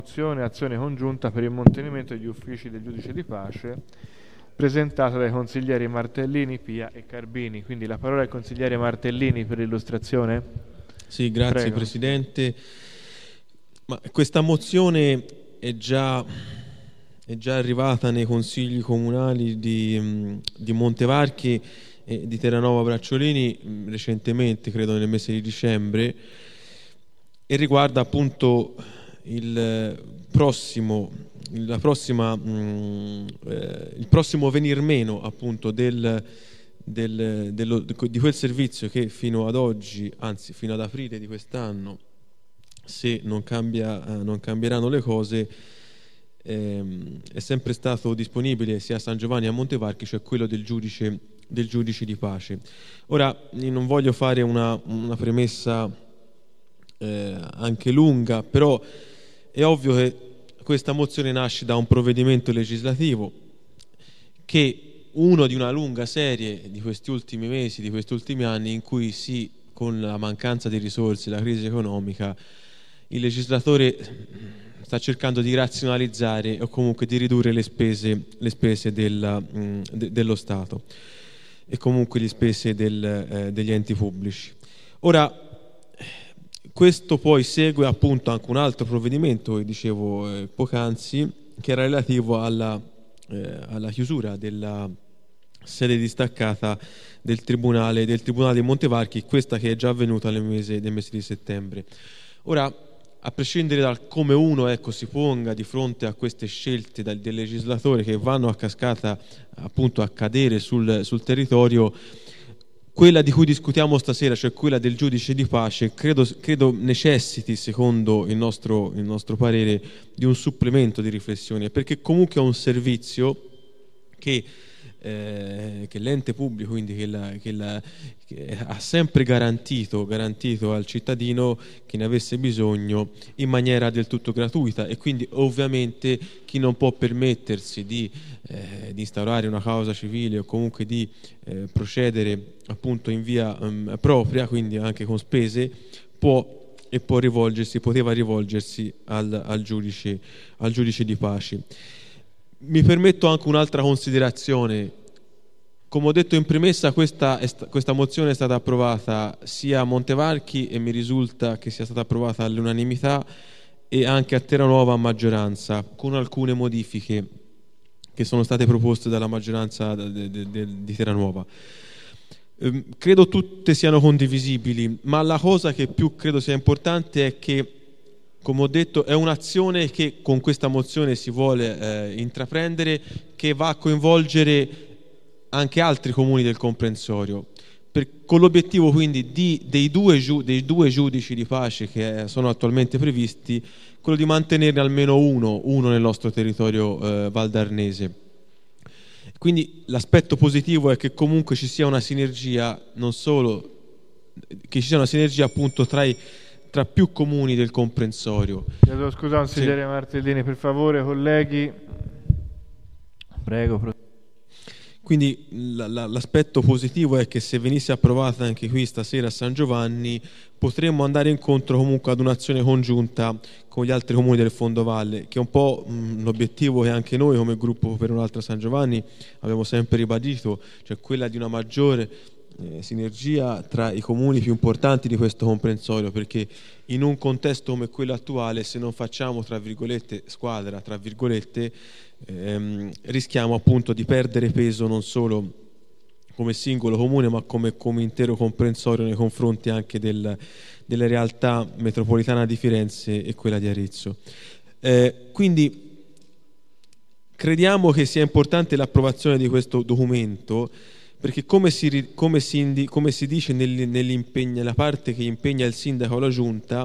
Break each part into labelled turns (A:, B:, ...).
A: Azione congiunta per il mantenimento degli uffici del giudice di pace, presentata dai consiglieri Martellini, Pia e Carbini. Quindi la parola al consigliere Martellini per l'illustrazione.
B: Sì, grazie. Prego. Presidente. Ma questa mozione è già arrivata nei consigli comunali di Montevarchi e di Terranova Bracciolini recentemente, credo nel mese di dicembre, e riguarda appunto il prossimo venir meno appunto di quel servizio che fino ad oggi, anzi fino ad aprile di quest'anno, se non cambieranno le cose, è sempre stato disponibile sia a San Giovanni che a Montevarchi, cioè quello del giudice di pace. Ora non voglio fare una premessa anche lunga, però è ovvio che questa mozione nasce da un provvedimento legislativo che uno di una lunga serie di questi ultimi mesi, di questi ultimi anni, in cui con la mancanza di risorse, la crisi economica, il legislatore sta cercando di razionalizzare o comunque di ridurre le spese dello Stato e comunque le spese degli enti pubblici. Ora, questo poi segue appunto anche un altro provvedimento che dicevo poc'anzi, che era relativo alla chiusura della sede distaccata del Tribunale di Montevarchi, questa che è già avvenuta nel mese di settembre. Ora, a prescindere dal come uno si ponga di fronte a queste scelte del legislatore che vanno a cascata appunto a cadere sul territorio, quella di cui discutiamo stasera, cioè quella del giudice di pace, credo necessiti, secondo il nostro parere, di un supplemento di riflessione, perché comunque è un servizio che l'ente pubblico, quindi che ha sempre garantito al cittadino che ne avesse bisogno in maniera del tutto gratuita, e quindi ovviamente chi non può permettersi di instaurare una causa civile o comunque di procedere appunto in via propria, quindi anche con spese, poteva rivolgersi al giudice di pace. Mi permetto anche un'altra considerazione. Come ho detto in premessa, questa mozione è stata approvata sia a Montevarchi, e mi risulta che sia stata approvata all'unanimità, e anche a Terranova a maggioranza, con alcune modifiche che sono state proposte dalla maggioranza di Terranova. Credo tutte siano condivisibili, ma la cosa che più credo sia importante è che, come ho detto, è un'azione che con questa mozione si vuole intraprendere, che va a coinvolgere anche altri comuni del comprensorio, con l'obiettivo quindi dei due giudici di pace che sono attualmente previsti, quello di mantenerne almeno uno nel nostro territorio valdarnese. Quindi l'aspetto positivo è che comunque ci sia una sinergia, non solo che ci sia una sinergia appunto tra più comuni del comprensorio.
A: Chiedo scusa, consigliere Martellini, per favore, colleghi. Prego.
B: Quindi l'aspetto positivo è che se venisse approvata anche qui stasera a San Giovanni, potremmo andare incontro comunque ad un'azione congiunta con gli altri comuni del Fondovalle, che è un po' l'obiettivo che anche noi come gruppo per un'altra San Giovanni abbiamo sempre ribadito, cioè quella di una maggiore sinergia tra i comuni più importanti di questo comprensorio, perché in un contesto come quello attuale, se non facciamo tra virgolette squadra, tra virgolette, rischiamo appunto di perdere peso non solo come singolo comune, ma come intero comprensorio nei confronti anche delle realtà metropolitana di Firenze e quella di Arezzo. Quindi crediamo che sia importante l'approvazione di questo documento, perché come si dice nella parte che impegna il sindaco o la giunta,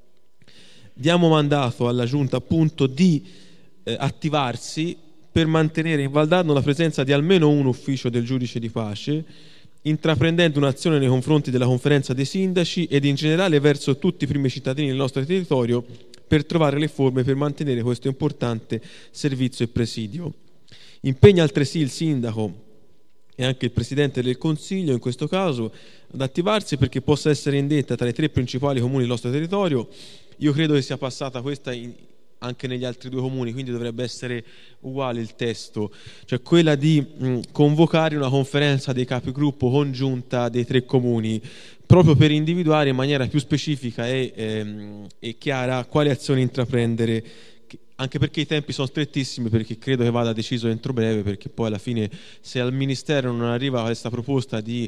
B: diamo mandato alla giunta appunto di attivarsi per mantenere in Valdarno la presenza di almeno un ufficio del giudice di pace, intraprendendo un'azione nei confronti della conferenza dei sindaci ed in generale verso tutti i primi cittadini del nostro territorio, per trovare le forme per mantenere questo importante servizio e presidio. Impegna altresì il sindaco e anche il Presidente del Consiglio in questo caso ad attivarsi perché possa essere indetta tra i 3 principali comuni del nostro territorio. Io credo che sia passata questa anche negli altri 2 comuni, quindi dovrebbe essere uguale il testo, cioè quella di convocare una conferenza dei capigruppo congiunta dei 3 comuni, proprio per individuare in maniera più specifica e chiara quali azioni intraprendere, anche perché i tempi sono strettissimi, perché credo che vada deciso entro breve, perché poi alla fine se al Ministero non arriva questa proposta di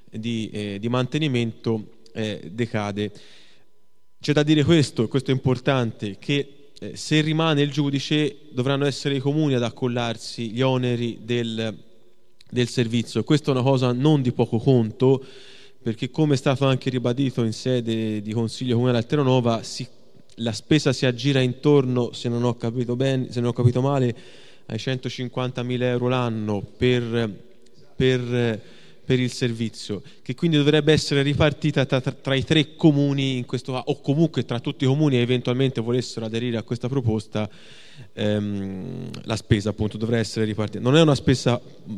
B: mantenimento decade. C'è da dire questo è importante, che se rimane il giudice dovranno essere i comuni ad accollarsi gli oneri del servizio. Questa è una cosa non di poco conto, perché come è stato anche ribadito in sede di Consiglio Comunale a Terranova, la spesa si aggira intorno, se non ho capito male, ai 150.000 euro l'anno per il servizio, che quindi dovrebbe essere ripartita tra i 3 comuni in questo caso, o comunque tra tutti i comuni che eventualmente volessero aderire a questa proposta. La spesa appunto dovrà essere ripartita. Non è una spesa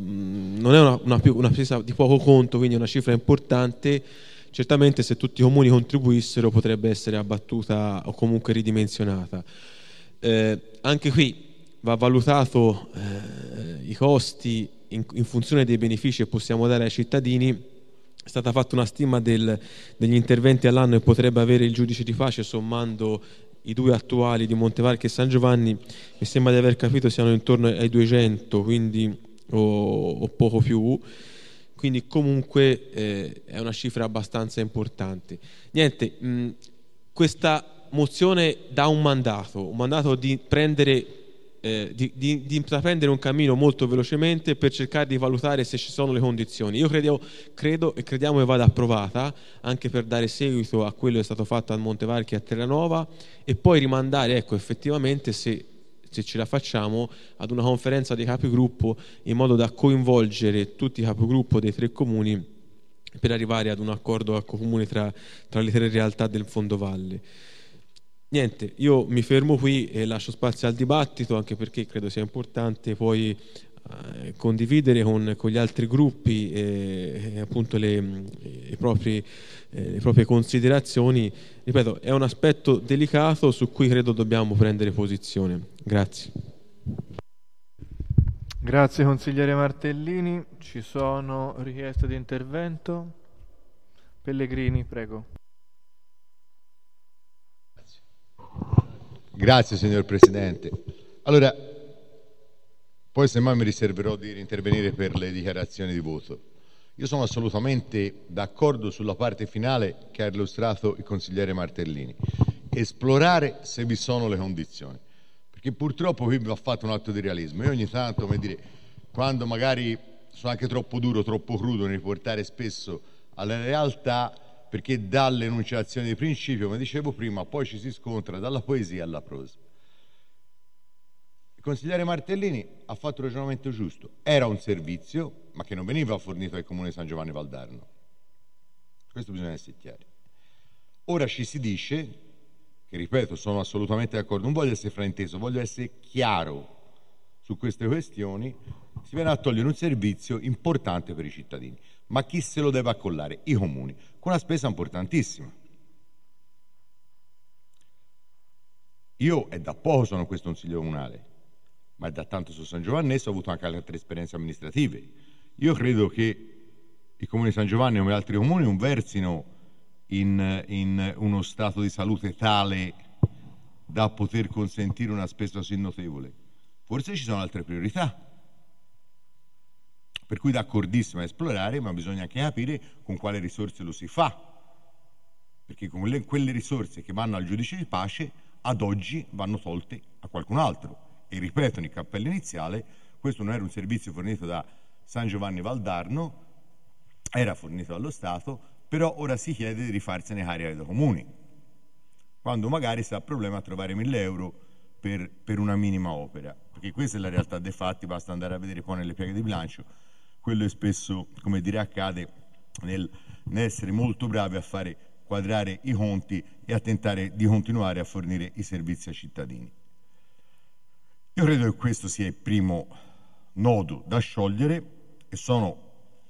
B: una spesa di poco conto, quindi è una cifra importante. Certamente se tutti i comuni contribuissero potrebbe essere abbattuta o comunque ridimensionata. Anche qui va valutato i costi in funzione dei benefici che possiamo dare ai cittadini. È stata fatta una stima degli interventi all'anno che potrebbe avere il giudice di pace, sommando i 2 attuali di Montevarchi e San Giovanni. Mi sembra di aver capito siano intorno ai 200, quindi o poco più. Quindi comunque è una cifra abbastanza importante. Niente, questa mozione dà un mandato di prendere di intraprendere un cammino molto velocemente per cercare di valutare se ci sono le condizioni. Io credo e crediamo che vada approvata, anche per dare seguito a quello che è stato fatto a Montevarchi e a Terranova, e poi rimandare, ecco, effettivamente se ce la facciamo, ad una conferenza dei capigruppo, in modo da coinvolgere tutti i capigruppo dei 3 comuni per arrivare ad un accordo comune tra le 3 realtà del fondovalle. Niente, io mi fermo qui e lascio spazio al dibattito, anche perché credo sia importante poi condividere con gli altri gruppi appunto le proprie considerazioni. Ripeto, è un aspetto delicato su cui credo dobbiamo prendere posizione. Grazie.
A: Grazie consigliere Martellini. Ci sono richieste di intervento? Pellegrini, prego.
C: Grazie signor Presidente. Allora, poi semmai mi riserverò di intervenire per le dichiarazioni di voto. Io sono assolutamente d'accordo sulla parte finale che ha illustrato il consigliere Martellini: esplorare se vi sono le condizioni, perché purtroppo qui va fatto un atto di realismo. Io ogni tanto, come dire, quando magari sono anche troppo duro, troppo crudo nel riportare spesso alla realtà, perché dall'enunciazione di principio, come dicevo prima, poi ci si scontra dalla poesia alla prosa. Il consigliere Martellini ha fatto un ragionamento giusto: era un servizio, ma che non veniva fornito al comune di San Giovanni Valdarno. Questo bisogna essere chiari. Ora ci si dice, che ripeto, sono assolutamente d'accordo, non voglio essere frainteso, voglio essere chiaro su queste questioni, si viene a togliere un servizio importante per i cittadini. Ma chi se lo deve accollare? I comuni, con una spesa importantissima. Io è da poco sono questo consiglio comunale, ma è da tanto su San Giovannesso, ho avuto anche altre esperienze amministrative. Io credo che il comune di San Giovanni, come altri comuni, non versino in uno stato di salute tale da poter consentire una spesa così notevole. Forse ci sono altre priorità. Per cui d'accordissimo a esplorare, ma bisogna anche capire con quale risorse lo si fa, perché con quelle risorse che vanno al giudice di pace ad oggi vanno tolte a qualcun altro. E ripeto, nel cappello iniziale, questo non era un servizio fornito da San Giovanni Valdarno, era fornito dallo Stato, però ora si chiede di rifarsene carico dai comuni, quando magari si ha problema a trovare 1.000 euro per una minima opera, perché questa è la realtà dei fatti. Basta andare a vedere poi nelle pieghe di bilancio quello che spesso, come dire, accade nell'essere molto bravi a fare quadrare i conti e a tentare di continuare a fornire i servizi ai cittadini. Io credo che questo sia il primo nodo da sciogliere e sono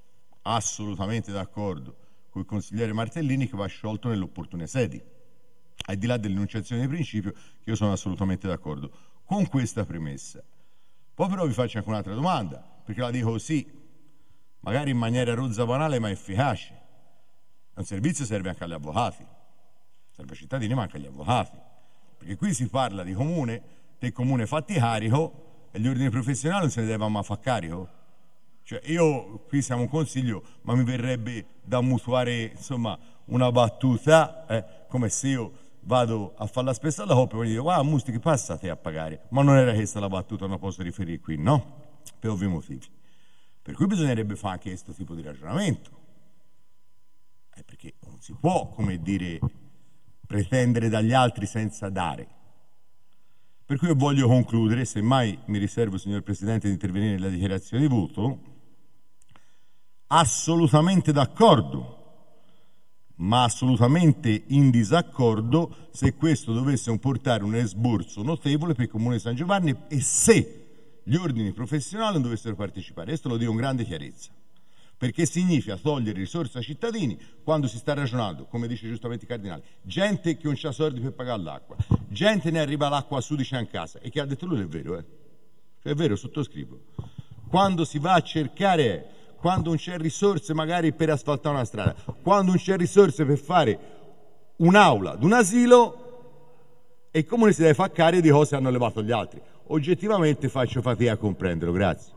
C: assolutamente d'accordo con il consigliere Martellini che va sciolto nelle opportune sedi. al di là dell'enunciazione di principio, che io sono assolutamente d'accordo. Con questa premessa, poi però vi faccio anche un'altra domanda, perché la dico così, magari in maniera rozza banale ma efficace. Un servizio serve anche agli avvocati, serve ai cittadini ma anche agli avvocati, perché qui si parla di comune, del comune fatti carico e gli ordini professionali non se ne devono mai fare carico. Cioè io qui siamo un consiglio, ma mi verrebbe da mutuare insomma una battuta, come se io vado a fare la spesa alla coppia e dico guarda Musti che passa te a pagare, ma non era questa la battuta, non posso riferire qui, no? Per ovvi motivi. Per cui bisognerebbe fare anche questo tipo di ragionamento, perché non si può, come dire, pretendere dagli altri senza dare. Per cui io voglio concludere, semmai mi riservo, signor Presidente, di intervenire nella dichiarazione di voto, assolutamente d'accordo, ma assolutamente in disaccordo se questo dovesse comportare un esborso notevole per il Comune di San Giovanni e se gli ordini professionali non dovessero partecipare. Questo lo dico con grande chiarezza, perché significa togliere risorse ai cittadini quando si sta ragionando, come dice giustamente il Cardinale, gente che non ha soldi per pagare l'acqua, gente ne arriva l'acqua a sudicia in casa, e che ha detto lui è vero, cioè è vero, sottoscrivo. Quando si va a cercare, quando non c'è risorse magari per asfaltare una strada, quando non c'è risorse per fare un'aula d'un asilo, e il Comune si deve fare carico di cose hanno levato gli altri. Oggettivamente faccio fatica a comprenderlo, grazie.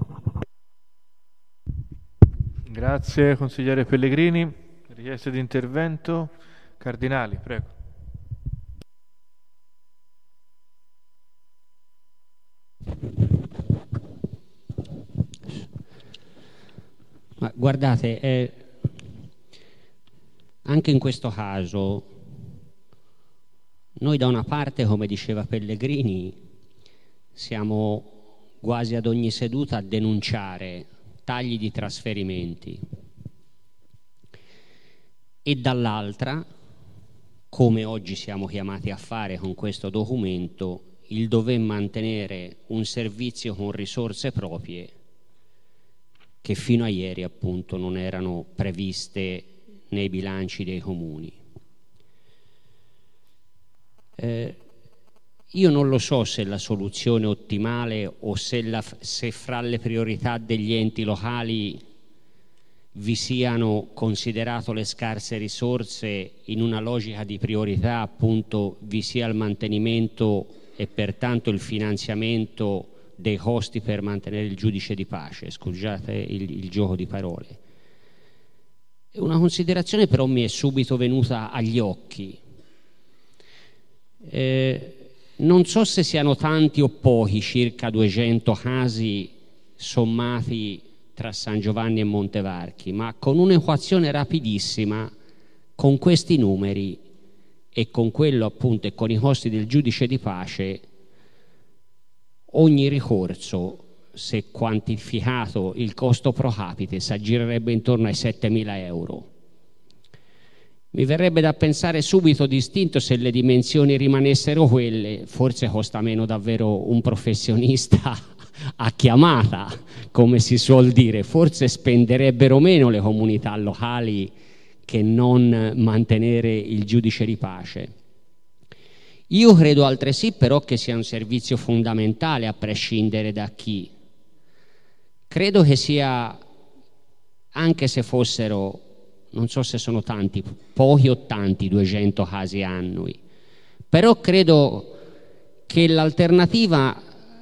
A: Grazie consigliere Pellegrini. Richieste di intervento? Cardinali, prego.
D: Ma guardate, anche in questo caso noi da una parte, come diceva Pellegrini, siamo quasi ad ogni seduta a denunciare tagli di trasferimenti e dall'altra, come oggi siamo chiamati a fare con questo documento, il dover mantenere un servizio con risorse proprie che fino a ieri appunto non erano previste nei bilanci dei comuni. Io non lo so se la soluzione ottimale o se fra le priorità degli enti locali vi siano, considerato le scarse risorse, in una logica di priorità appunto vi sia il mantenimento e pertanto il finanziamento dei costi per mantenere il giudice di pace, scusate il gioco di parole. Una considerazione però mi è subito venuta agli occhi. Non so se siano tanti o pochi, circa 200 casi sommati tra San Giovanni e Montevarchi, ma con un'equazione rapidissima, con questi numeri e con quello appunto e con i costi del giudice di pace, ogni ricorso, se quantificato il costo pro capite, si aggirerebbe intorno ai 7.000 euro. Mi verrebbe da pensare subito distinto, se le dimensioni rimanessero quelle, forse costa meno davvero un professionista a chiamata, come si suol dire, forse spenderebbero meno le comunità locali che non mantenere il giudice di pace. Io credo altresì però che sia un servizio fondamentale a prescindere da chi. Credo che sia, anche se fossero, non so se sono tanti, pochi o tanti, 200 casi annui, però credo che l'alternativa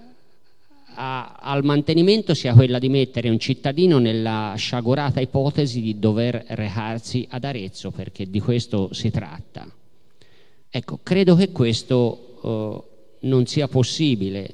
D: al mantenimento sia quella di mettere un cittadino nella sciagurata ipotesi di dover recarsi ad Arezzo, perché di questo si tratta. Ecco, credo che questo non sia possibile.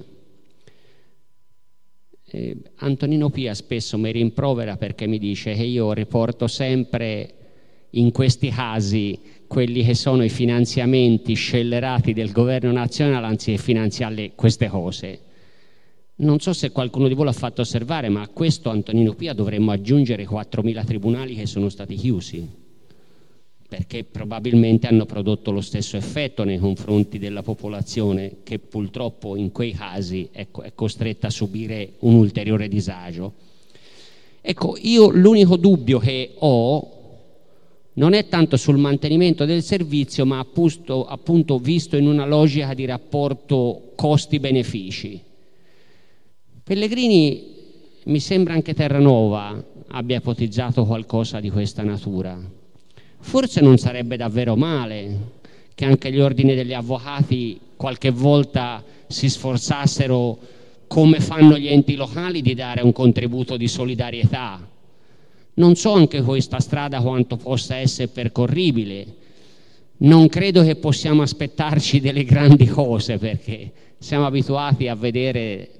D: Antonino Pia spesso mi rimprovera perché mi dice che io riporto sempre in questi casi quelli che sono i finanziamenti scellerati del governo nazionale anziché finanziare queste cose. Non so se qualcuno di voi l'ha fatto osservare, ma a questo Antonino Pia dovremmo aggiungere 4.000 tribunali che sono stati chiusi, perché probabilmente hanno prodotto lo stesso effetto nei confronti della popolazione che purtroppo in quei casi è costretta a subire un ulteriore disagio. Ecco, io l'unico dubbio che ho non è tanto sul mantenimento del servizio, ma appunto visto in una logica di rapporto costi-benefici. Pellegrini, mi sembra anche Terranova abbia ipotizzato qualcosa di questa natura. Forse non sarebbe davvero male che anche gli ordini degli avvocati qualche volta si sforzassero, come fanno gli enti locali, di dare un contributo di solidarietà. Non so anche questa strada quanto possa essere percorribile. Non credo che possiamo aspettarci delle grandi cose, perché siamo abituati a vedere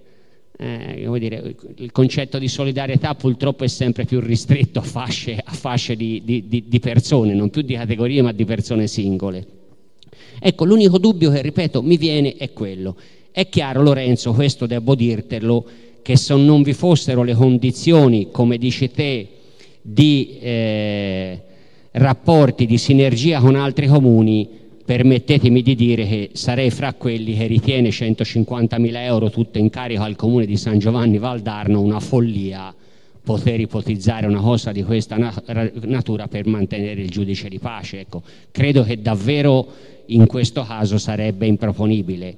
D: il concetto di solidarietà purtroppo è sempre più ristretto a fasce di persone, non più di categorie ma di persone singole. Ecco, l'unico dubbio che, ripeto, mi viene è quello. È chiaro, Lorenzo, questo devo dirtelo, che se non vi fossero le condizioni, come dici te, di rapporti di sinergia con altri comuni, permettetemi di dire che sarei fra quelli che ritiene 150.000 euro tutto in carico al comune di San Giovanni Valdarno una follia poter ipotizzare una cosa di questa natura per mantenere il giudice di pace. Ecco, credo che davvero in questo caso sarebbe improponibile.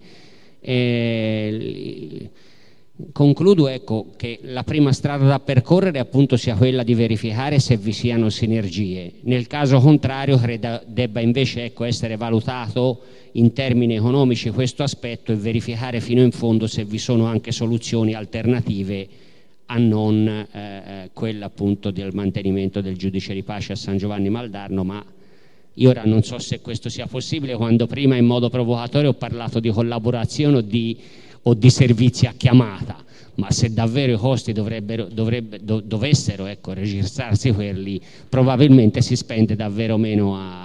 D: Concludo, ecco, che la prima strada da percorrere appunto sia quella di verificare se vi siano sinergie. Nel caso contrario credo debba invece, ecco, essere valutato in termini economici questo aspetto e verificare fino in fondo se vi sono anche soluzioni alternative a non quella appunto del mantenimento del giudice di pace a San Giovanni Valdarno. Ma io ora non so se questo sia possibile, quando prima in modo provocatorio ho parlato di collaborazione o di servizi a chiamata, ma se davvero i costi dovessero, ecco, registrarsi quelli, probabilmente si spende davvero meno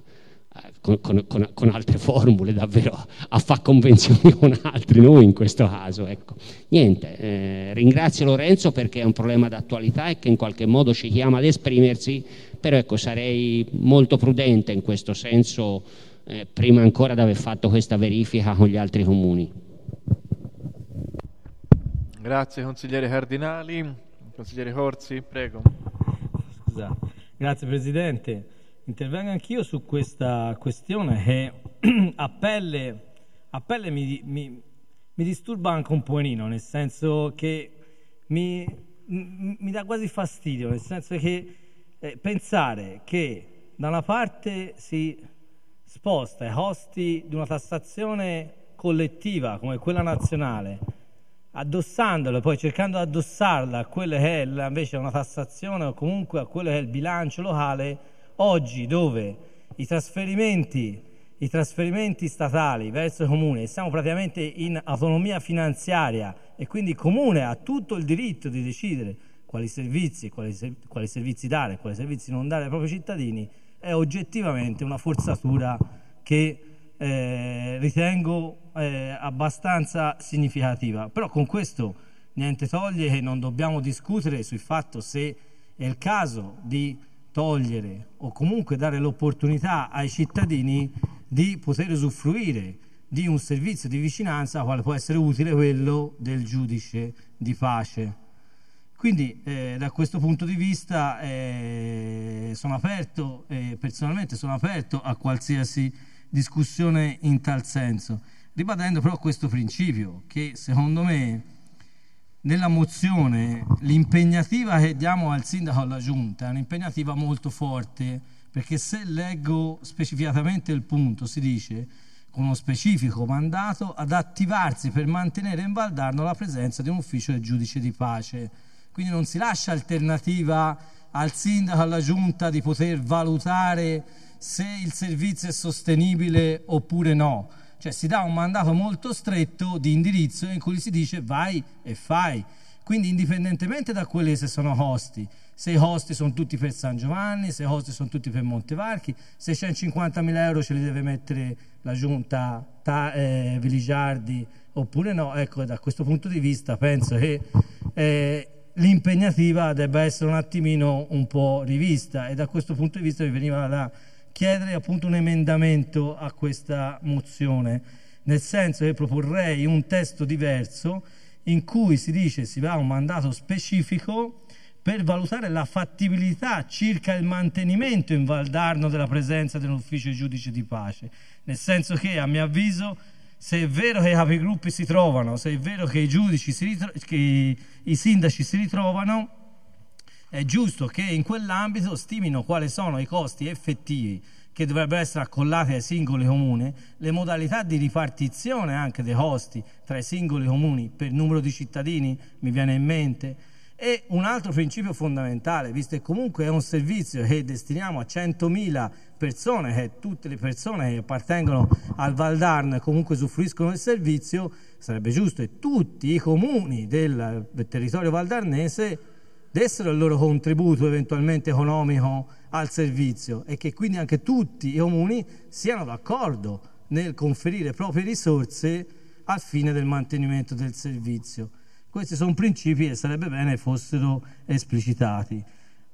D: con altre formule, davvero a fare convenzioni con altri, noi in questo caso, ecco. Niente, ringrazio Lorenzo perché è un problema d'attualità e che in qualche modo ci chiama ad esprimersi, però ecco, sarei molto prudente in questo senso, prima ancora di aver fatto questa verifica con gli altri comuni.
A: Grazie consigliere Cardinali. Consigliere Corsi, prego.
E: Scusa. Grazie Presidente. Intervengo anch'io su questa questione che a pelle mi disturba anche un pochino, nel senso che mi dà quasi fastidio, nel senso che pensare che da una parte si sposta i costi di una tassazione collettiva come quella nazionale, addossandola, poi cercando di addossarla a quella che è invece una tassazione o comunque a quello che è il bilancio locale, oggi dove i trasferimenti statali verso i comuni, siamo praticamente in autonomia finanziaria e quindi il comune ha tutto il diritto di decidere quali servizi dare, quali servizi non dare ai propri cittadini, è oggettivamente una forzatura che ritengo abbastanza significativa. Però con questo niente toglie che non dobbiamo discutere sul fatto se è il caso di togliere o comunque dare l'opportunità ai cittadini di poter usufruire di un servizio di vicinanza quale può essere utile quello del giudice di pace. Quindi da questo punto di vista sono aperto, personalmente sono aperto a qualsiasi discussione in tal senso, ribadendo però questo principio che secondo me nella mozione l'impegnativa che diamo al sindaco e alla giunta è un'impegnativa molto forte, perché se leggo specificatamente il punto si dice con uno specifico mandato ad attivarsi per mantenere in Valdarno la presenza di un ufficio del giudice di pace. Quindi non si lascia alternativa al sindaco e alla giunta di poter valutare se il servizio è sostenibile oppure no. Cioè si dà un mandato molto stretto di indirizzo in cui si dice vai e fai. Quindi indipendentemente da quelli se sono costi, se i costi sono tutti per San Giovanni, se i costi sono tutti per Montevarchi, se 150.000 euro ce li deve mettere la giunta Viligiardi oppure no, ecco, da questo punto di vista penso che l'impegnativa debba essere un attimino un po' rivista, e da questo punto di vista mi veniva da chiedere appunto un emendamento a questa mozione, nel senso che proporrei un testo diverso in cui si dice si dà un mandato specifico per valutare la fattibilità circa il mantenimento in Valdarno della presenza dell'ufficio giudice di pace, nel senso che, a mio avviso, se è vero che i capigruppi si trovano, se è vero che i giudici che i sindaci si ritrovano, è giusto che in quell'ambito stimino quali sono i costi effettivi che dovrebbero essere accollati ai singoli comuni, le modalità di ripartizione anche dei costi tra i singoli comuni per numero di cittadini, mi viene in mente. E un altro principio fondamentale, visto che comunque è un servizio che destiniamo a 100.000 persone, che tutte le persone che appartengono al Valdarno e comunque usufruiscono del servizio, sarebbe giusto che tutti i comuni del territorio valdarnese dessero il loro contributo eventualmente economico al servizio e che quindi anche tutti i comuni siano d'accordo nel conferire proprie risorse al fine del mantenimento del servizio. Questi sono principi che sarebbe bene fossero esplicitati.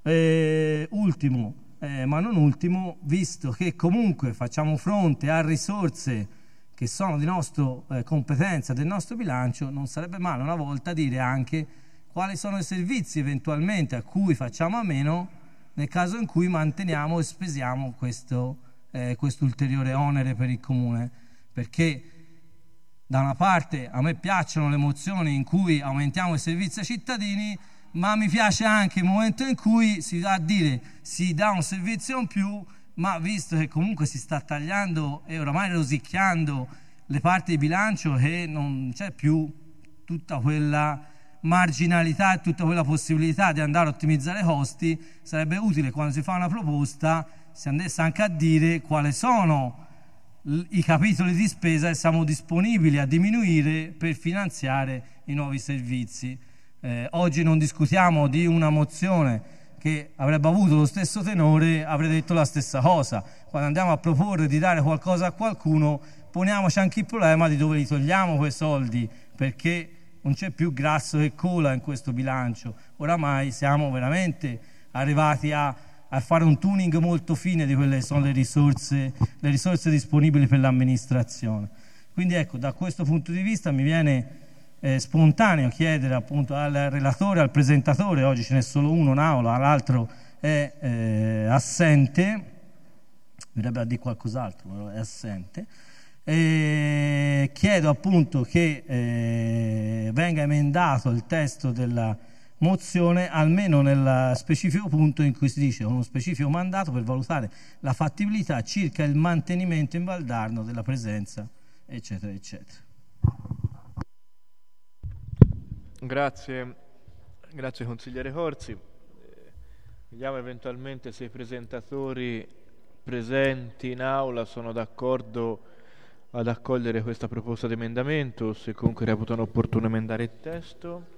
E: Ultimo, ma non ultimo, visto che comunque facciamo fronte a risorse che sono di nostra competenza, del nostro bilancio, non sarebbe male una volta dire anche quali sono i servizi eventualmente a cui facciamo a meno nel caso in cui manteniamo e spesiamo questo ulteriore onere per il comune, perché da una parte a me piacciono le mozioni in cui aumentiamo i servizi ai cittadini, ma mi piace anche il momento in cui si va a dire si dà un servizio in più, ma visto che comunque si sta tagliando e oramai rosicchiando le parti di bilancio, che non c'è più tutta quella marginalità e tutta quella possibilità di andare a ottimizzare i costi, sarebbe utile quando si fa una proposta si andasse anche a dire quali sono i capitoli di spesa che siamo disponibili a diminuire per finanziare i nuovi servizi. Oggi non discutiamo di una mozione che avrebbe avuto lo stesso tenore, avrei detto la stessa cosa. Quando andiamo a proporre di dare qualcosa a qualcuno, poniamoci anche il problema di dove li togliamo quei soldi, perché non c'è più grasso che cola in questo bilancio. Oramai siamo veramente arrivati a fare un tuning molto fine di quelle che sono le risorse disponibili per l'amministrazione. Quindi ecco, da questo punto di vista mi viene spontaneo chiedere appunto al relatore, al presentatore, oggi ce n'è solo uno in aula, l'altro è assente, verrebbe a dire qualcos'altro, però è assente, chiedo appunto che venga emendato il testo della mozione almeno nel specifico punto in cui si dice uno specifico mandato per valutare la fattibilità circa il mantenimento in Valdarno della presenza, eccetera eccetera.
A: Grazie consigliere Corsi. Vediamo eventualmente se i presentatori presenti in aula sono d'accordo ad accogliere questa proposta di emendamento o se comunque reputano opportuno emendare il testo.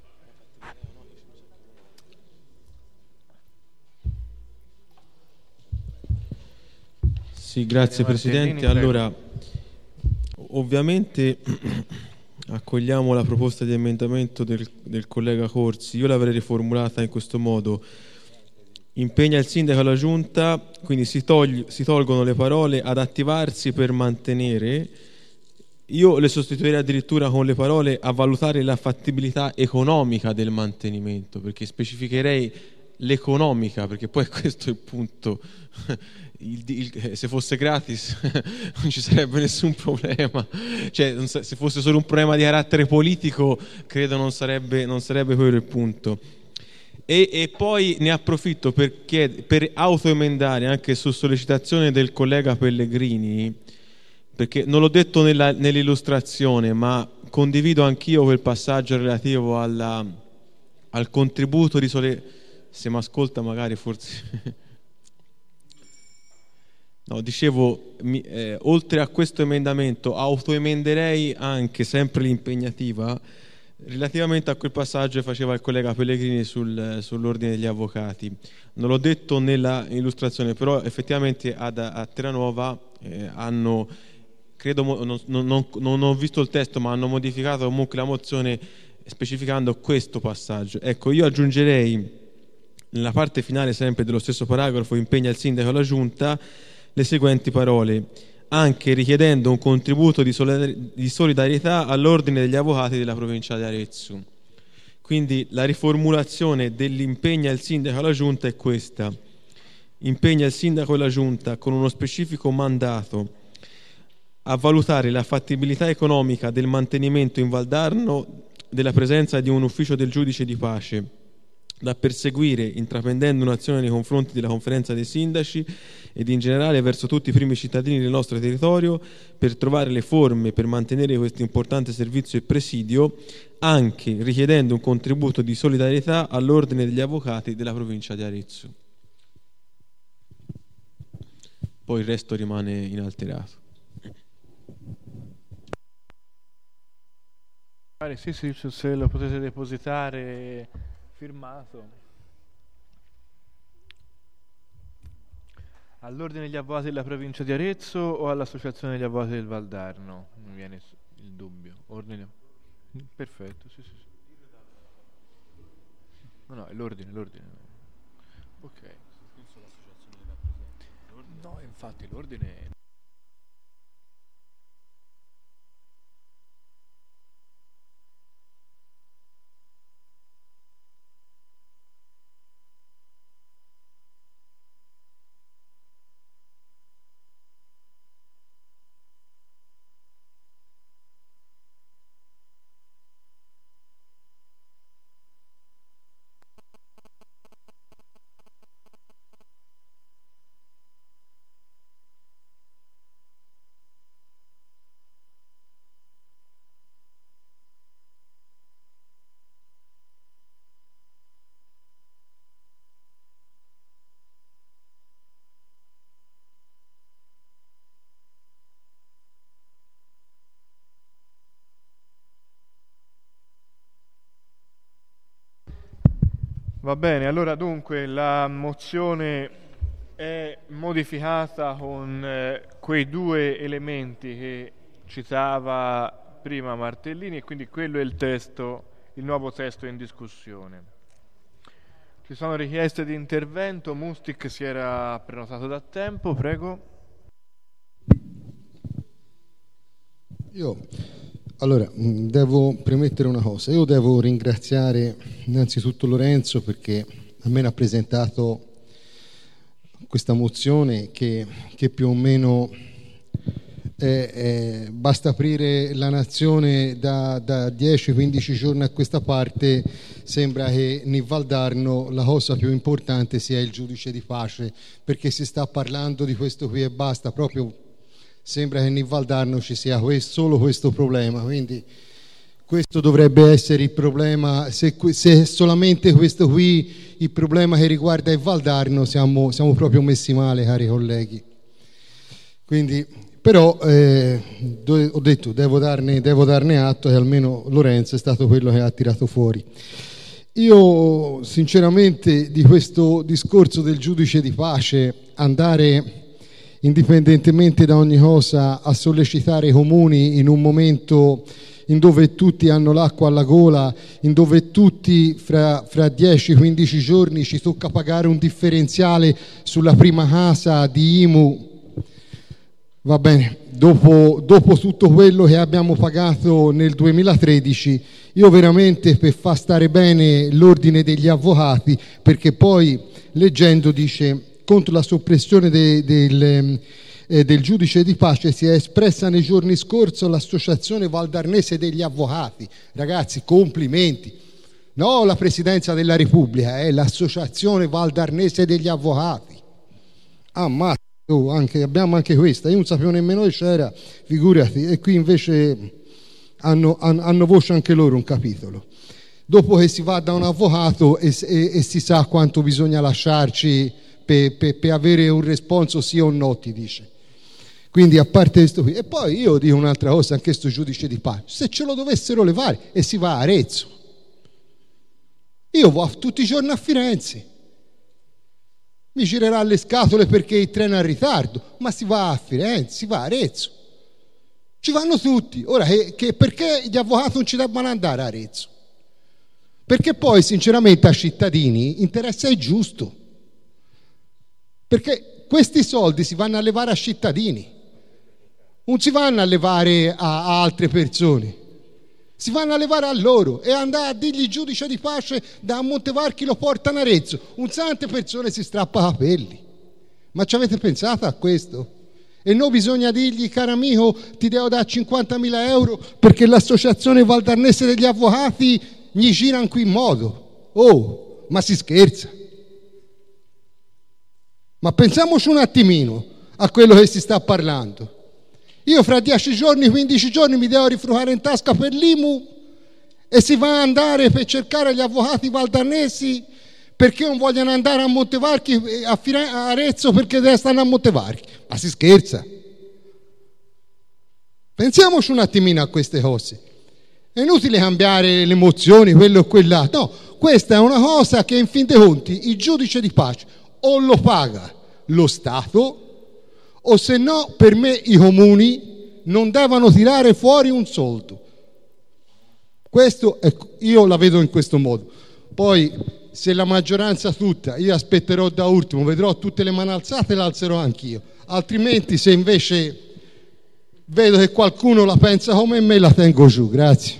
B: Sì, grazie Presidente. Allora, ovviamente accogliamo la proposta di emendamento del collega Corsi. Io l'avrei riformulata in questo modo: impegna il sindaco e la giunta, quindi si tolgono le parole ad attivarsi per mantenere. Io le sostituirei addirittura con le parole a valutare la fattibilità economica del mantenimento, perché specificherei l'economica, perché poi questo è il punto. Se fosse gratis non ci sarebbe nessun problema, cioè se fosse solo un problema di carattere politico credo non sarebbe quello il punto. E poi ne approfitto per autoemendare anche su sollecitazione del collega Pellegrini, perché non l'ho detto nell'illustrazione, ma condivido anch'io quel passaggio relativo al contributo di se mi ascolta magari forse no, dicevo, oltre a questo emendamento autoemenderei anche sempre l'impegnativa relativamente a quel passaggio che faceva il collega Pellegrini sull'ordine degli avvocati. Non l'ho detto nella illustrazione, però effettivamente a Terranova hanno, credo, non ho visto il testo, ma hanno modificato comunque la mozione specificando questo passaggio. Ecco, io aggiungerei nella parte finale sempre dello stesso paragrafo: impegna il sindaco e la giunta, le seguenti parole: anche richiedendo un contributo di solidarietà all'ordine degli avvocati della provincia di Arezzo. Quindi la riformulazione dell'impegna il sindaco alla giunta è questa: impegna il sindaco e la giunta con uno specifico mandato a valutare la fattibilità economica del mantenimento in Valdarno della presenza di un ufficio del giudice di pace, da perseguire intraprendendo un'azione nei confronti della conferenza dei sindaci ed in generale verso tutti i primi cittadini del nostro territorio per trovare le forme per mantenere questo importante servizio e presidio, anche richiedendo un contributo di solidarietà all'ordine degli avvocati della provincia di Arezzo. Poi il resto rimane inalterato.
A: Sì, se lo potete depositare firmato. All'ordine degli avvocati della provincia di Arezzo o all'associazione degli avvocati del Valdarno? Non viene il dubbio. Ordine. Perfetto, sì. No, è l'ordine. Ok. No, infatti l'ordine. Va bene, allora dunque la mozione è modificata con quei due elementi che citava prima Martellini, e quindi quello è il testo, il nuovo testo in discussione. Ci sono richieste di intervento. Mustic si era prenotato da tempo, prego.
F: Allora, devo premettere una cosa. Io devo ringraziare innanzitutto Lorenzo, perché a me ha presentato questa mozione che più o meno basta aprire la nazione da 10-15 giorni a questa parte, sembra che nel Valdarno la cosa più importante sia il giudice di pace, perché si sta parlando di questo qui e basta. Proprio sembra che nel Valdarno ci sia solo questo problema, quindi questo dovrebbe essere il problema. Se è solamente questo qui il problema che riguarda il Valdarno, siamo proprio messi male, cari colleghi. Quindi, però ho detto, devo darne atto, che almeno Lorenzo è stato quello che ha tirato fuori. Io sinceramente di questo discorso del giudice di pace, andare indipendentemente da ogni cosa a sollecitare i comuni in un momento in dove tutti hanno l'acqua alla gola, in dove tutti fra 10-15 giorni ci tocca pagare un differenziale sulla prima casa di IMU, va bene, dopo tutto quello che abbiamo pagato nel 2013, io veramente, per far stare bene l'ordine degli avvocati, perché poi leggendo dice: contro la soppressione del giudice di pace si è espressa nei giorni scorsi l'associazione valdarnese degli avvocati. Ragazzi, complimenti. No, la Presidenza della Repubblica, è l'associazione valdarnese degli avvocati. Ammazza, abbiamo anche questa. Io non sapevo nemmeno che c'era, figurati. E qui invece hanno voce anche loro un capitolo. Dopo che si va da un avvocato e si sa quanto bisogna lasciarci per avere un responso sì o no, ti dice. Quindi, a parte questo qui, e poi io dico un'altra cosa, anche sto giudice di pace, se ce lo dovessero levare e si va a Arezzo, io vado tutti i giorni a Firenze, mi girerà le scatole perché il treno è in ritardo, ma si va a Firenze, si va a Arezzo, ci vanno tutti. Ora, perché gli avvocati non ci debbano andare a Arezzo? Perché poi sinceramente a cittadini interessa il giusto, perché questi soldi si vanno a levare a cittadini, non si vanno a levare a altre persone. Si vanno a levare a loro e andare a dirgli giudice di pace da Montevarchi lo porta in Arezzo. Un sante persone si strappa i capelli. Ma ci avete pensato a questo? E noi bisogna dirgli, caro amico, ti devo dare 50.000 euro perché l'associazione valdarnese degli avvocati gli girano qui in modo. Oh, ma si scherza. Ma pensiamoci un attimino a quello che si sta parlando. Io fra 10 giorni, 15 giorni mi devo rifrugare in tasca per l'IMU e si va ad andare per cercare gli avvocati valdarnesi perché non vogliono andare a Montevarchi, a Arezzo perché stanno a Montevarchi. Ma si scherza. Pensiamoci un attimino a queste cose. È inutile cambiare le emozioni, quello e quella. No, questa è una cosa che in fin dei conti il giudice di pace o lo paga lo Stato o se no per me i comuni non devono tirare fuori un soldo. Questo io la vedo in questo modo. Poi se la maggioranza tutta, io aspetterò da ultimo, vedrò tutte le mani alzate, l'alzerò anch'io. Altrimenti se invece vedo che qualcuno la pensa come me, la tengo giù. Grazie.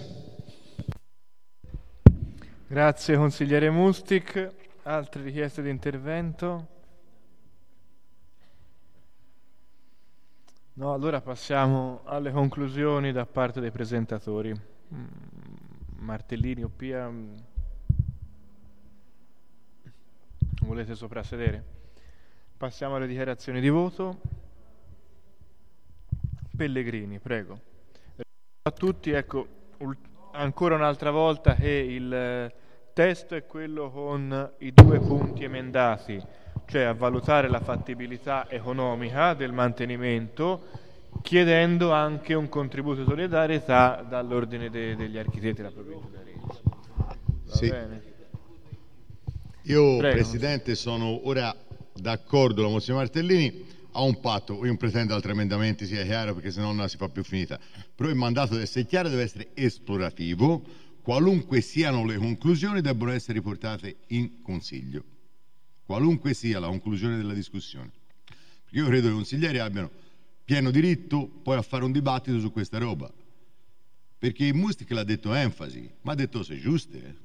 A: Grazie consigliere Mustic. Altre richieste di intervento? No, allora passiamo alle conclusioni da parte dei presentatori. Martellini o Pia, volete soprassedere? Passiamo alle dichiarazioni di voto. Pellegrini, prego. A tutti, ecco, ancora un'altra volta che il testo è quello con i 2 punti emendati, cioè a valutare la fattibilità economica del mantenimento, chiedendo anche un contributo di solidarietà dall'ordine degli architetti della provincia di Arezzo. Va bene?
C: Io,
A: Prego.
C: Presidente, sono ora d'accordo con la mozione Martellini, ha un patto, io non pretendo altri emendamenti, sia chiaro, perché sennò non si fa più finita, però il mandato deve essere chiaro, deve essere esplorativo, qualunque siano le conclusioni debbono essere riportate in Consiglio, qualunque sia la conclusione della discussione, perché io credo che i consiglieri abbiano pieno diritto poi a fare un dibattito su questa roba, perché Mustic l'ha detto enfasi, ma ha detto cose giuste.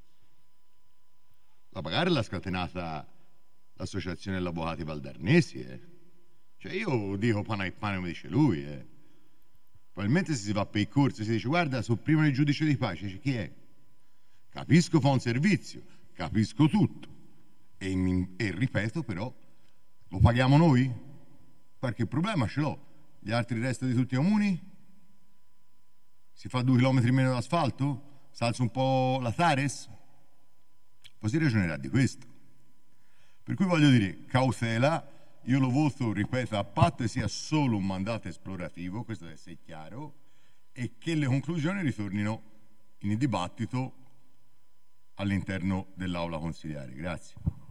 C: La pagare l'ha scatenata l'associazione degli avvocati valdarnesi, Cioè io dico pane e pane come dice lui, Probabilmente se si va per i corsi si dice guarda, sopprimono il giudice di pace, dice chi è? Capisco, fa un servizio, capisco tutto e ripeto però, lo paghiamo noi? Qualche problema ce l'ho. Gli altri resto di tutti i comuni? Si fa 2 chilometri meno d'asfalto? Si alza un po' la Tares? Poi si ragionerà di questo. Per cui voglio dire, cautela, io lo voto, ripeto, a patto che sia solo un mandato esplorativo, questo deve essere chiaro, e che le conclusioni ritornino in dibattito all'interno dell'aula consigliare. Grazie.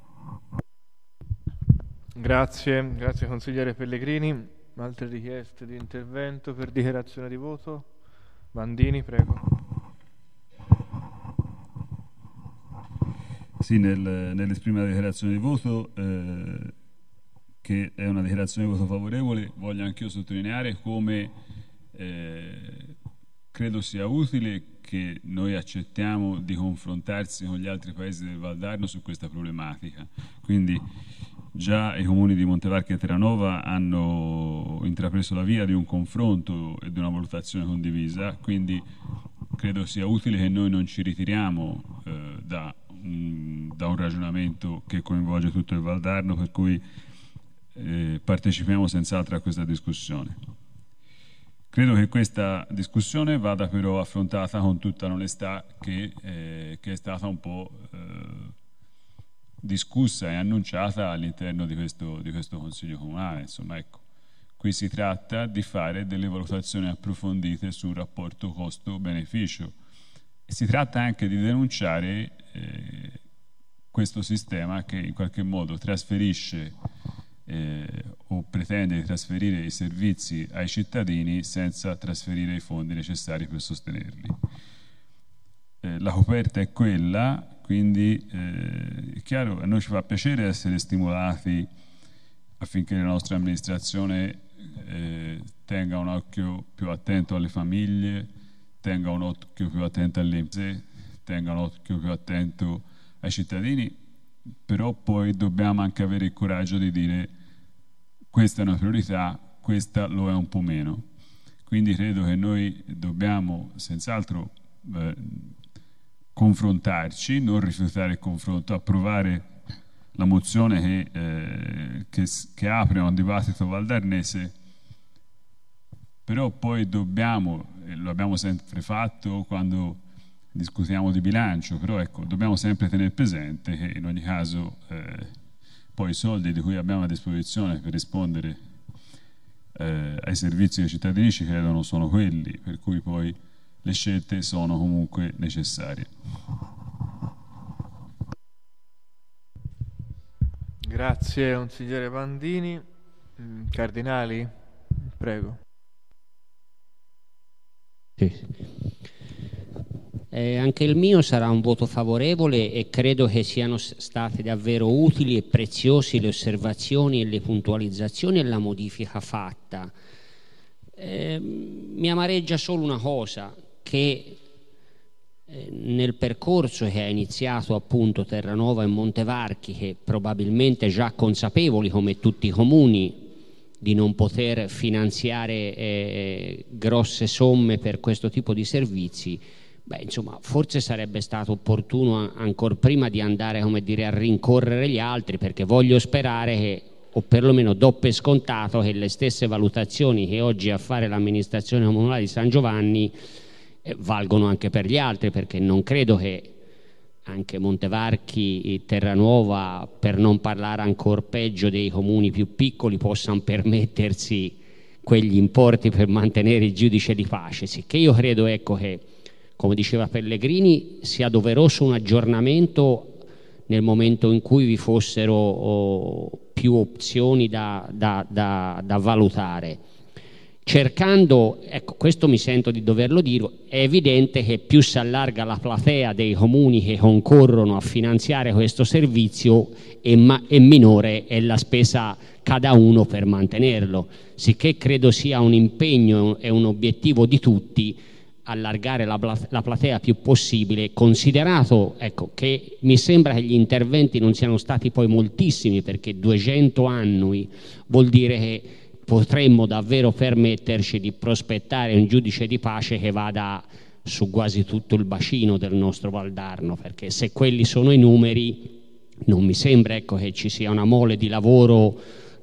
A: Grazie consigliere Pellegrini. Altre richieste di intervento per dichiarazione di voto? Bandini, prego.
G: Sì, nell'esprimere la dichiarazione di voto, che è una dichiarazione di voto favorevole, voglio anch'io sottolineare come credo sia utile che noi accettiamo di confrontarsi con gli altri paesi del Valdarno su questa problematica. Quindi già i comuni di Montevarchi e Terranova hanno intrapreso la via di un confronto e di una valutazione condivisa, quindi credo sia utile che noi non ci ritiriamo da un ragionamento che coinvolge tutto il Valdarno, per cui partecipiamo senz'altro a questa discussione. Credo che questa discussione vada però affrontata con tutta l'onestà che è stata un po' discussa e annunciata all'interno di questo Consiglio Comunale. Insomma, ecco, qui si tratta di fare delle valutazioni approfondite sul rapporto costo-beneficio e si tratta anche di denunciare questo sistema che in qualche modo trasferisce o pretende di trasferire i servizi ai cittadini senza trasferire i fondi necessari per sostenerli. La coperta è quella, quindi è chiaro, a noi ci fa piacere essere stimolati affinché la nostra amministrazione tenga un occhio più attento alle famiglie, tenga un occhio più attento alle imprese, tenga un occhio più attento ai cittadini, però poi dobbiamo anche avere il coraggio di dire questa è una priorità, questa lo è un po' meno. Quindi credo che noi dobbiamo senz'altro confrontarci, non rifiutare il confronto, approvare la mozione che apre un dibattito valdarnese, però poi dobbiamo, lo abbiamo sempre fatto quando discutiamo di bilancio, però ecco, dobbiamo sempre tenere presente che in ogni caso poi i soldi di cui abbiamo a disposizione per rispondere ai servizi che i cittadini ci chiedono sono quelli, per cui poi le scelte sono comunque necessarie.
A: Grazie consigliere Pandini. Cardinali, prego.
D: Sì. Anche il mio sarà un voto favorevole e credo che siano state davvero utili e preziose le osservazioni e le puntualizzazioni e la modifica fatta. Mi amareggia solo una cosa, che nel percorso che ha iniziato appunto Terranova e Montevarchi, che probabilmente già consapevoli come tutti i comuni di non poter finanziare grosse somme per questo tipo di servizi, insomma, forse sarebbe stato opportuno ancora prima di andare, come dire, a rincorrere gli altri, perché voglio sperare che, o perlomeno do per scontato, che le stesse valutazioni che oggi a fare l'amministrazione comunale di San Giovanni valgono anche per gli altri, perché non credo che anche Montevarchi, Terranuova, per non parlare ancora peggio dei comuni più piccoli, possano permettersi quegli importi per mantenere il giudice di pace. Sicché io credo, ecco, che, come diceva Pellegrini, sia doveroso un aggiornamento nel momento in cui vi fossero più opzioni da valutare. Cercando, ecco, questo mi sento di doverlo dire, è evidente che più si allarga la platea dei comuni che concorrono a finanziare questo servizio e minore è la spesa cada uno per mantenerlo, sicché credo sia un impegno e un obiettivo di tutti allargare la platea più possibile, considerato, ecco, che mi sembra che gli interventi non siano stati poi moltissimi, perché 200 annui vuol dire che potremmo davvero permetterci di prospettare un giudice di pace che vada su quasi tutto il bacino del nostro Valdarno, perché se quelli sono i numeri non mi sembra, ecco, che ci sia una mole di lavoro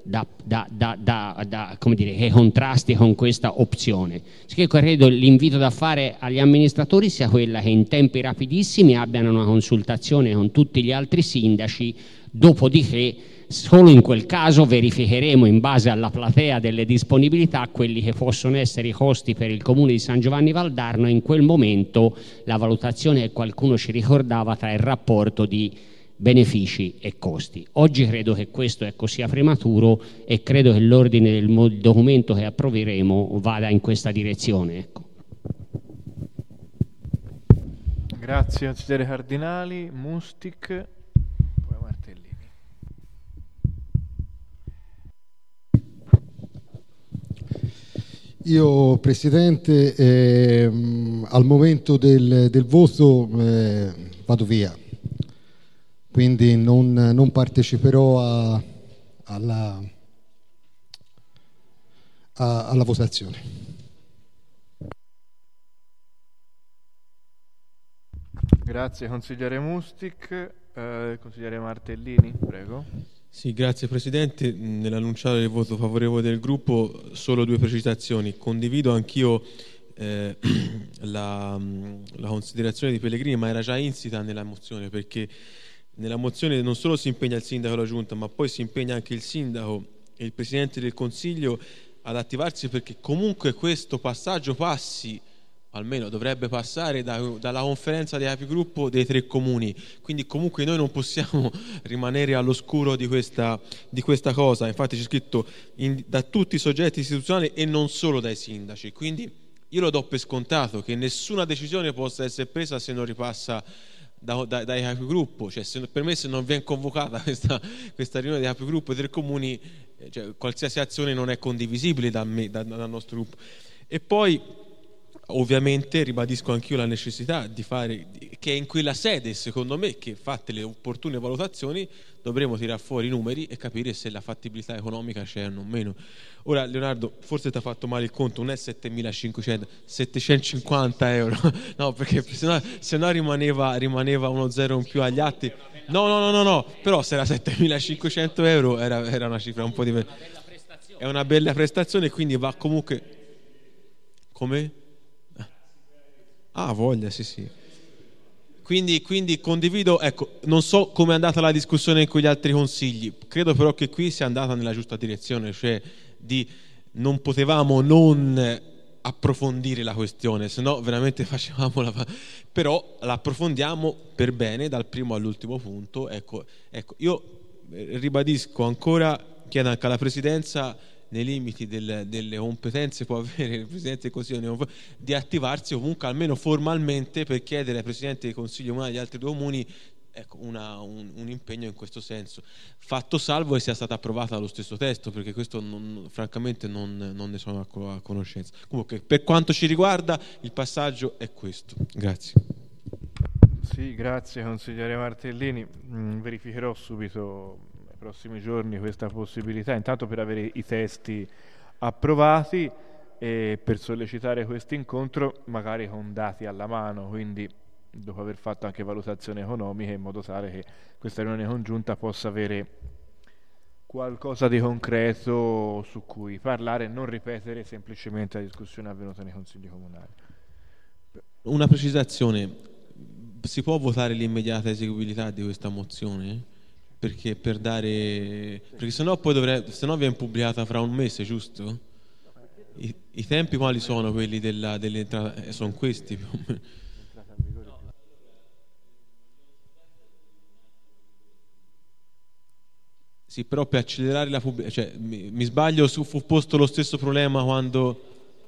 D: come dire, che contrasti con questa opzione. Credo l'invito da fare agli amministratori sia quella che in tempi rapidissimi abbiano una consultazione con tutti gli altri sindaci, dopodiché solo in quel caso verificheremo in base alla platea delle disponibilità quelli che possono essere i costi per il comune di San Giovanni Valdarno, e in quel momento la valutazione che qualcuno ci ricordava tra il rapporto di benefici e costi. Oggi credo che questo, ecco, sia prematuro, e credo che l'ordine del documento che approveremo vada in questa direzione, ecco.
A: Grazie consigliere Cardinali. Mustic, poi Martellini.
F: Io, Presidente, al momento del voto vado via, quindi non parteciperò alla votazione.
A: Grazie consigliere Mustic. Consigliere Martellini, prego.
B: Sì, grazie Presidente. Nell'annunciare il voto favorevole del gruppo, solo due precisazioni. Condivido anch'io la considerazione di Pellegrini, ma era già insita nella mozione, perché nella mozione non solo si impegna il sindaco e la giunta, ma poi si impegna anche il sindaco e il Presidente del Consiglio ad attivarsi perché comunque questo passaggio passi, almeno dovrebbe passare, dalla conferenza dei capigruppo dei 3 comuni. Quindi comunque noi non possiamo rimanere all'oscuro di questa cosa. Infatti c'è scritto da tutti i soggetti istituzionali e non solo dai sindaci. Quindi io lo do per scontato che nessuna decisione possa essere presa se non ripassa dai capigruppo. Cioè, per me, se non viene convocata questa riunione dei capigruppo dei 3 comuni, cioè, qualsiasi azione non è condivisibile dal nostro gruppo. E poi Ovviamente ribadisco anch'io la necessità di fare, che è in quella sede, secondo me, che fatte le opportune valutazioni dovremo tirare fuori i numeri e capire se la fattibilità economica c'è o non meno. Ora Leonardo, forse ti ha fatto male il conto, non è 7.500, 750 euro, no, perché se no rimaneva uno zero in più agli atti. No, però se era 7.500 euro era una cifra un po' diversa. È una bella prestazione, quindi va comunque... Come? Ah, voglia, sì. Quindi condivido, ecco, non so come è andata la discussione con gli altri consigli, credo però che qui sia andata nella giusta direzione, cioè non potevamo non approfondire la questione, se no veramente facevamo però l'approfondiamo per bene dal primo all'ultimo punto. Ecco, io ribadisco ancora, chiedo anche alla Presidenza, nei limiti delle competenze può avere il Presidente del Consiglio, di attivarsi comunque almeno formalmente per chiedere ai Presidenti del Consiglio comunale degli altri due comuni, ecco, un impegno in questo senso, fatto salvo che sia stata approvata lo stesso testo, perché questo francamente non ne sono a conoscenza. Comunque, per quanto ci riguarda il passaggio è questo. Grazie.
A: Sì, grazie consigliere Martellini, verificherò subito prossimi giorni questa possibilità, intanto per avere i testi approvati e per sollecitare questo incontro magari con dati alla mano, quindi dopo aver fatto anche valutazioni economiche, in modo tale che questa riunione congiunta possa avere qualcosa di concreto su cui parlare e non ripetere semplicemente la discussione avvenuta nei consigli comunali.
B: Una precisazione: si può votare l'immediata eseguibilità di questa mozione? Perché sennò poi sennò viene pubblicata fra un mese, giusto? I tempi quali sono quelli dell'entrata? Sono questi più o meno. Sì, però per accelerare la pubblicazione, cioè, mi sbaglio, fu posto lo stesso problema quando...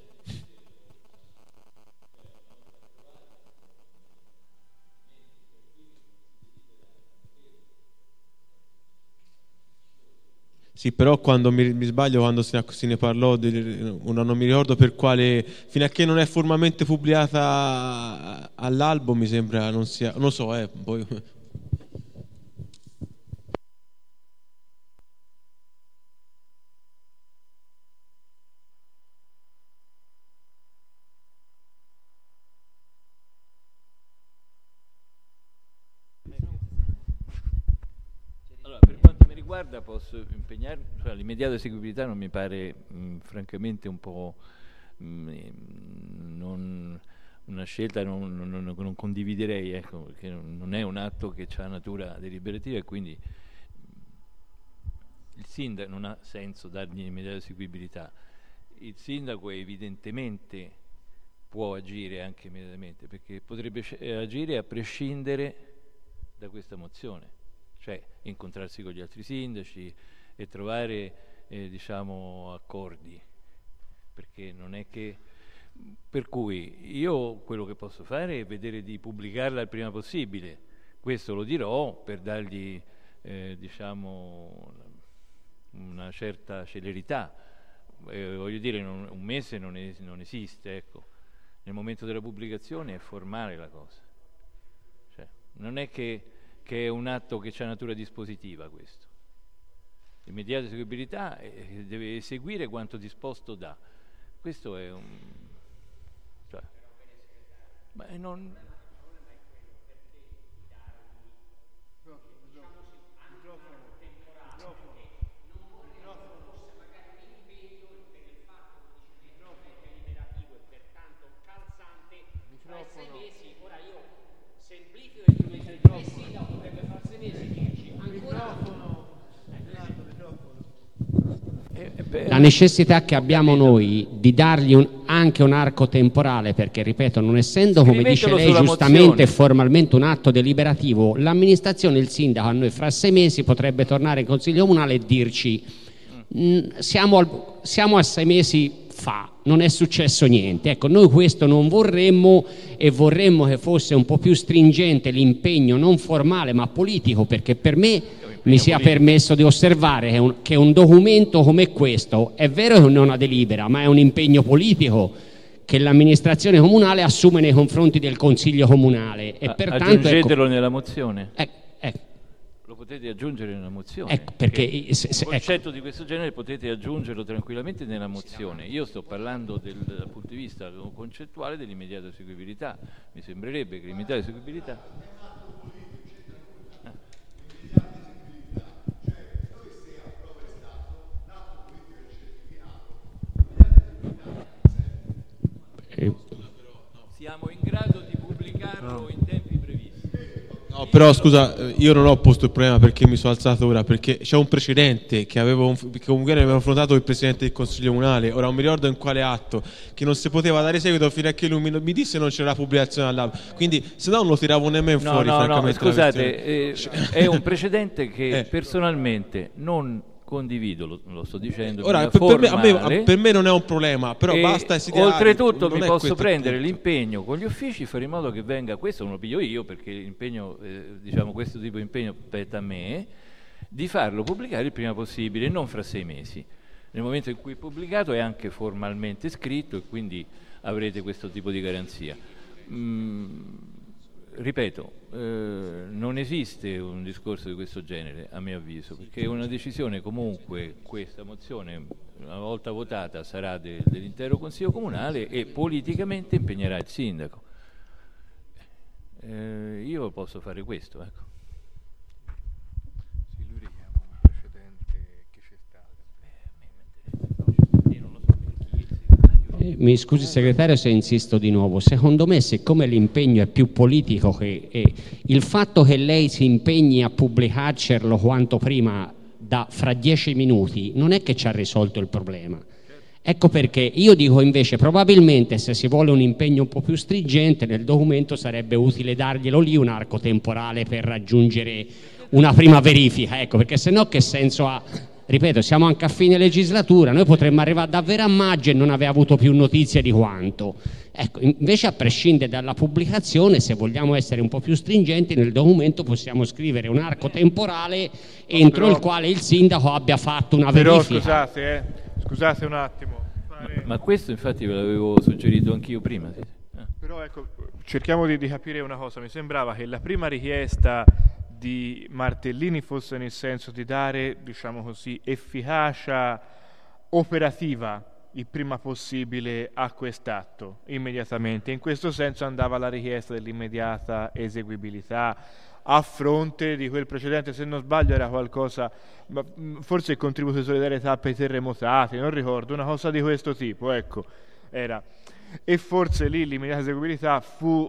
B: Sì, però quando mi sbaglio, quando se ne parlò, non mi ricordo per quale, fino a che non è formalmente pubblicata all'albo, mi sembra non sia, non so, poi...
H: Guarda, posso impegnarmi, cioè, l'immediata eseguibilità non mi pare francamente un po' una scelta non condividerei, ecco, perché non è un atto che ha natura deliberativa e quindi il sindaco non ha senso dargli l'immediata eseguibilità. Il sindaco evidentemente può agire anche immediatamente, perché potrebbe agire a prescindere da questa mozione, cioè incontrarsi con gli altri sindaci e trovare diciamo accordi, perché non è che, per cui io quello che posso fare è vedere di pubblicarla il prima possibile, questo lo dirò per dargli diciamo una certa celerità, voglio dire, un mese non esiste, ecco. Nel momento della pubblicazione è formale la cosa, cioè non è che è un atto che ha natura dispositiva questo. L'immediata eseguibilità deve eseguire quanto disposto da. Questo è un... cioè, ma non...
D: La necessità che abbiamo noi di dargli anche un arco temporale, perché ripeto, non essendo, come dice lei giustamente e formalmente un atto deliberativo, l'amministrazione, il sindaco a noi fra 6 mesi potrebbe tornare in consiglio comunale e dirci siamo a 6 mesi fa, non è successo niente. Ecco, noi questo non vorremmo, e vorremmo che fosse un po' più stringente l'impegno non formale ma politico, perché per me mi sia permesso di osservare che un documento come questo è vero che non è una delibera, ma è un impegno politico che l'amministrazione comunale assume nei confronti del consiglio comunale. E pertanto,
H: aggiungetelo nella mozione.
D: Ecco.
H: Lo potete aggiungere nella mozione.
D: Ecco, perché
H: un concetto di questo genere potete aggiungerlo tranquillamente nella mozione. Io sto parlando dal punto di vista concettuale dell'immediata eseguibilità. Mi sembrerebbe che l'immediata eseguibilità... Siamo in grado di pubblicarlo in tempi previsti.
B: No, però scusa, io non ho posto il problema perché mi sono alzato ora, perché c'è un precedente che comunque ne aveva affrontato il Presidente del Consiglio Comunale, ora non mi ricordo in quale atto, che non si poteva dare seguito fino a che lui mi disse non c'era la pubblicazione all'albo, quindi se no non lo tiravo nemmeno fuori.
H: No, scusate, è un precedente che personalmente non condivido, lo sto dicendo.
B: Ora, per me non è un problema, però basta.
H: Oltretutto mi posso prendere l'impegno con gli uffici, fare in modo che venga, questo non lo piglio io perché l'impegno, diciamo questo tipo di impegno spetta a me, di farlo pubblicare il prima possibile, non fra 6 mesi. Nel momento in cui è pubblicato è anche formalmente scritto e quindi avrete questo tipo di garanzia. Ripeto, non esiste un discorso di questo genere a mio avviso, perché è una decisione comunque, questa mozione una volta votata sarà dell'intero Consiglio Comunale e politicamente impegnerà il sindaco. Io posso fare questo, ecco.
A: Sì, lui richiama un precedente che c'è stato.
D: Mi scusi segretario se insisto di nuovo, secondo me siccome l'impegno è più politico che il fatto che lei si impegni a pubblicarcelo quanto prima fra 10 minuti non è che ci ha risolto il problema. Ecco perché io dico invece probabilmente se si vuole un impegno un po' più stringente nel documento sarebbe utile darglielo lì un arco temporale per raggiungere una prima verifica, ecco, perché sennò che senso ha? Ripeto, siamo anche a fine legislatura, noi potremmo arrivare davvero a maggio e non aver avuto più notizie di quanto. Ecco, invece a prescindere dalla pubblicazione, se vogliamo essere un po' più stringenti, nel documento possiamo scrivere un arco temporale entro il quale il sindaco abbia fatto una verifica.
A: Però scusate un attimo.
H: Ma questo infatti ve l'avevo suggerito anch'io prima. Sì.
A: Però ecco, cerchiamo di capire una cosa, mi sembrava che la prima richiesta di Martellini fosse nel senso di dare, diciamo così, efficacia operativa il prima possibile a quest'atto, immediatamente. In questo senso andava la richiesta dell'immediata eseguibilità a fronte di quel precedente, se non sbaglio era qualcosa, forse il contributo di solidarietà per i terremotati, non ricordo, una cosa di questo tipo, ecco, era. E forse lì l'immediata eseguibilità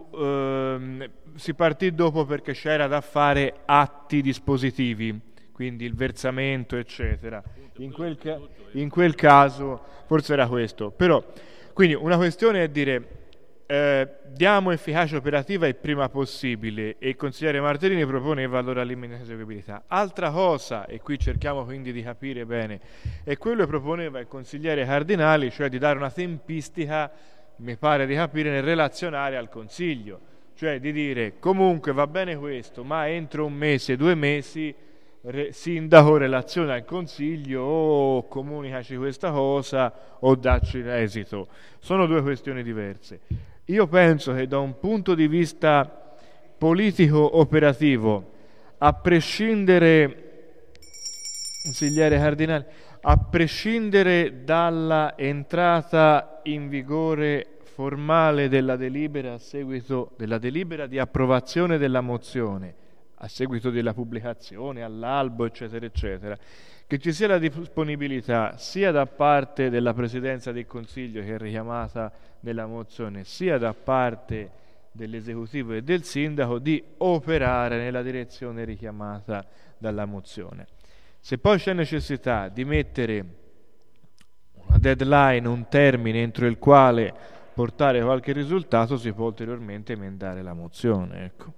A: si partì dopo perché c'era da fare atti dispositivi, quindi il versamento eccetera. In quel caso forse era questo, però quindi una questione è dire diamo efficacia operativa il prima possibile e il consigliere Martellini proponeva allora l'immediata eseguibilità. Altra cosa, e qui cerchiamo quindi di capire bene, è quello che proponeva il consigliere Cardinali, cioè di dare una tempistica, mi pare di capire, nel relazionare al Consiglio, cioè di dire comunque va bene questo, ma entro 1 mese, 2 mesi sindaco relaziona al Consiglio o comunicaci questa cosa o dacci l'esito. Sono 2 questioni diverse. Io penso che da un punto di vista politico operativo, a prescindere, consigliere Cardinali, a prescindere dalla entrata in vigore formale della delibera a seguito della delibera di approvazione della mozione, a seguito della pubblicazione all'albo eccetera eccetera, che ci sia la disponibilità sia da parte della Presidenza del Consiglio che è richiamata nella mozione, sia da parte dell'esecutivo e del sindaco di operare nella direzione richiamata dalla mozione. Se poi c'è necessità di mettere una deadline, un termine entro il quale portare qualche risultato, si può ulteriormente emendare la mozione, ecco.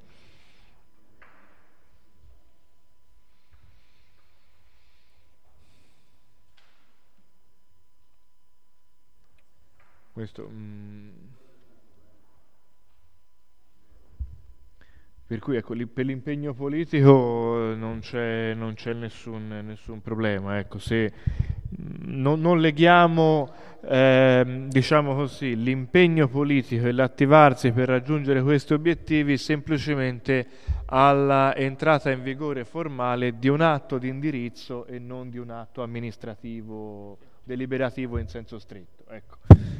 A: Questo, per cui ecco, per l'impegno politico non c'è nessun problema, ecco, se non leghiamo diciamo così, l'impegno politico e l'attivarsi per raggiungere questi obiettivi semplicemente alla entrata in vigore formale di un atto di indirizzo e non di un atto amministrativo deliberativo in senso stretto. Ecco.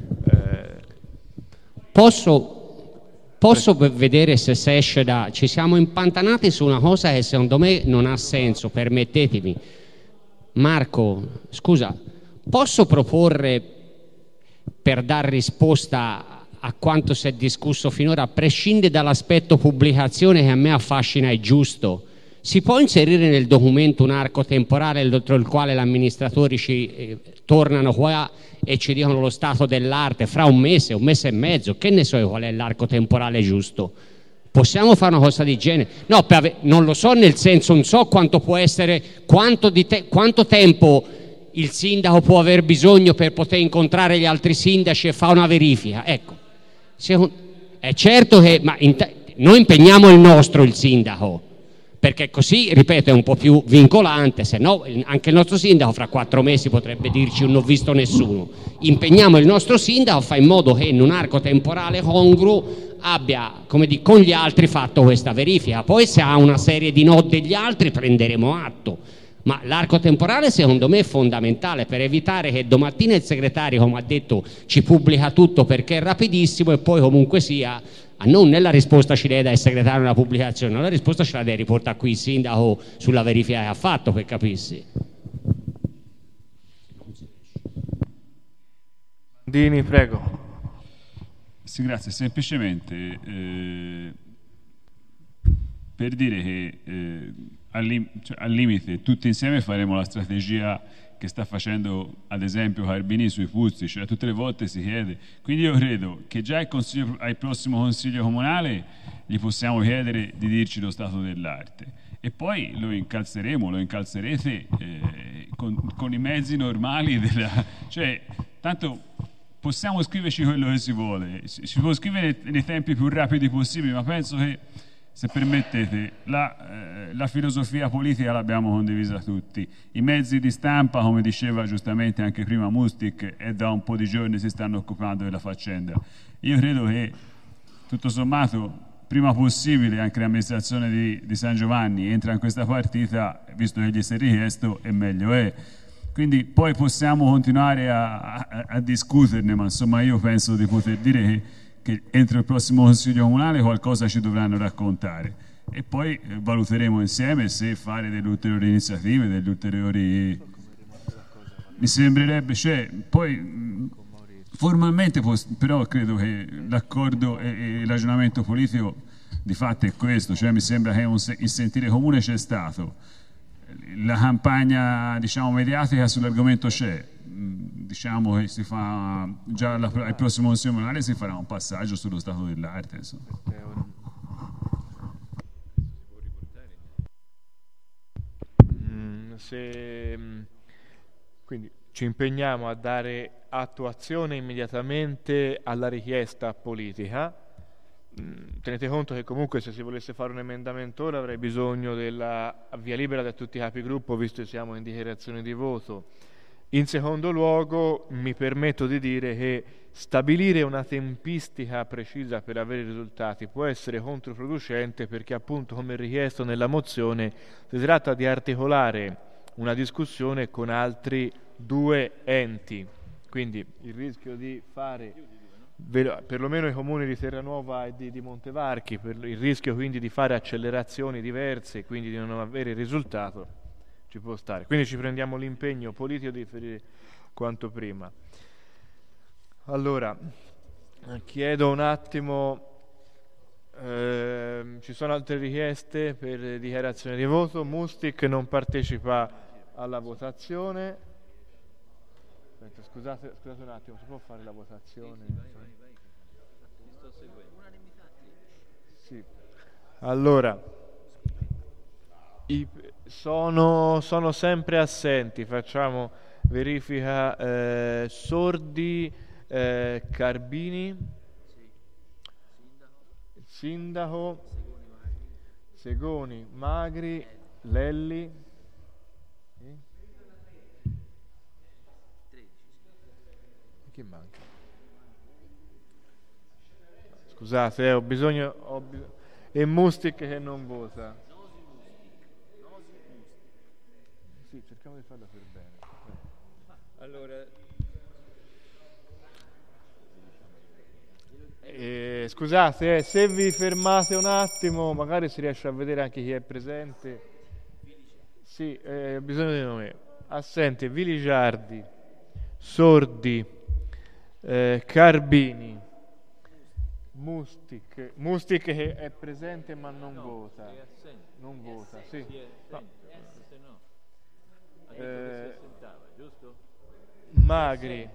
D: Posso vedere se esce da... Ci siamo impantanati su una cosa che secondo me non ha senso, permettetemi. Marco, scusa, posso proporre, per dare risposta a quanto si è discusso finora, a prescindere dall'aspetto pubblicazione che a me affascina e giusto, si può inserire nel documento un arco temporale entro il quale gli amministratori ci tornano qua e ci dicono lo stato dell'arte fra un mese e mezzo, che ne so qual è l'arco temporale giusto? Possiamo fare una cosa di genere? No, non lo so, nel senso, non so quanto può essere, quanto tempo il sindaco può aver bisogno per poter incontrare gli altri sindaci e fare una verifica. Ecco, è certo che noi impegniamo il sindaco, perché così, ripeto, è un po' più vincolante, se no anche il nostro sindaco fra 4 mesi potrebbe dirci non ho visto nessuno. Impegniamo il nostro sindaco, fa in modo che in un arco temporale congruo abbia, come dico, con gli altri fatto questa verifica. Poi se ha una serie di no degli altri prenderemo atto, ma l'arco temporale secondo me è fondamentale per evitare che domattina il segretario, come ha detto, ci pubblica tutto perché è rapidissimo e poi comunque sia non nella risposta ci deve dare il segretario nella pubblicazione, la risposta ce la deve riportare qui il sindaco sulla verifica che ha fatto, per capirsi.
A: Dini, prego.
G: Sì, grazie. Semplicemente per dire che al limite tutti insieme faremo la strategia che sta facendo ad esempio Carbini sui Puzzi, cioè tutte le volte si chiede. Quindi io credo che già al prossimo Consiglio Comunale gli possiamo chiedere di dirci lo stato dell'arte e poi lo incalzerete con i mezzi normali cioè tanto possiamo scriverci quello che si vuole, si può scrivere nei tempi più rapidi possibili, ma penso che, se permettete, la filosofia politica l'abbiamo condivisa tutti. I mezzi di stampa, come diceva giustamente anche prima Mustic, e da un po' di giorni si stanno occupando della faccenda. Io credo che, tutto sommato, prima possibile anche l'amministrazione di San Giovanni entra in questa partita, visto che gli si è richiesto, e meglio è. Quindi poi possiamo continuare a discuterne, ma insomma io penso di poter dire che entro il prossimo Consiglio Comunale qualcosa ci dovranno raccontare e poi valuteremo insieme se fare delle ulteriori iniziative, degli ulteriori... Mi sembrerebbe, cioè, poi formalmente però credo che l'accordo e il ragionamento politico di fatto è questo, cioè mi sembra che il sentire comune c'è stato. La campagna, diciamo, mediatica sull'argomento c'è, diciamo che si fa già al prossimo Consiglio Comunale si farà un passaggio sullo stato dell'arte, insomma.
A: Quindi ci impegniamo a dare attuazione immediatamente alla richiesta politica. Tenete conto che comunque se si volesse fare un emendamento ora avrei bisogno della via libera da tutti i capigruppo, visto che siamo in dichiarazione di voto. In secondo luogo mi permetto di dire che stabilire una tempistica precisa per avere risultati può essere controproducente, perché appunto, come richiesto nella mozione, si tratta di articolare una discussione con altri 2 enti, quindi il rischio di fare perlomeno i comuni di Terranuova e di Montevarchi, per il rischio quindi di fare accelerazioni diverse e quindi di non avere risultato, ci può stare. Quindi ci prendiamo l'impegno politico di riferire quanto prima. Allora, chiedo un attimo, ci sono altre richieste per dichiarazione di voto? Mustic non partecipa alla votazione. Aspetta, scusate un attimo, si può fare la votazione? Sì. Allora, sono sempre assenti, facciamo verifica. Sordi, Carbini, Sindaco, Segoni, Magri, Lelli. Chi manca? Scusate, ho bisogno... E Mustic che non vota. Sì, cerchiamo di farla per bene.
H: Allora,
A: scusate, se vi fermate un attimo, magari si riesce a vedere anche chi è presente. Sì, ho bisogno di nome. Assente Viligiardi, Sordi, Carbini, Mustic che è presente ma non vota. Non vota, sì. Magri,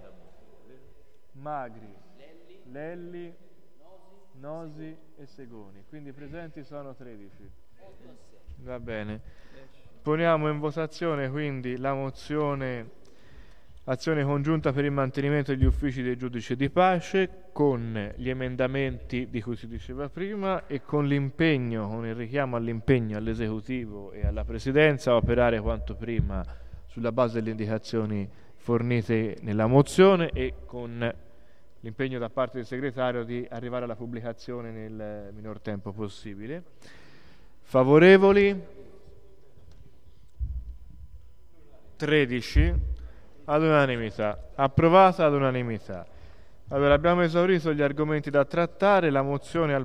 A: Lelli, Nosi e Segoni, quindi presenti sono 13. Va bene, poniamo in votazione quindi la mozione azione congiunta per il mantenimento degli uffici del giudice di pace con gli emendamenti di cui si diceva prima e con l'impegno, con il richiamo all'impegno all'esecutivo e alla presidenza a operare quanto prima sulla base delle indicazioni fornite nella mozione e con l'impegno da parte del segretario di arrivare alla pubblicazione nel minor tempo possibile. Favorevoli? 13 ad unanimità, approvata ad unanimità. Allora abbiamo esaurito gli argomenti da trattare, la mozione al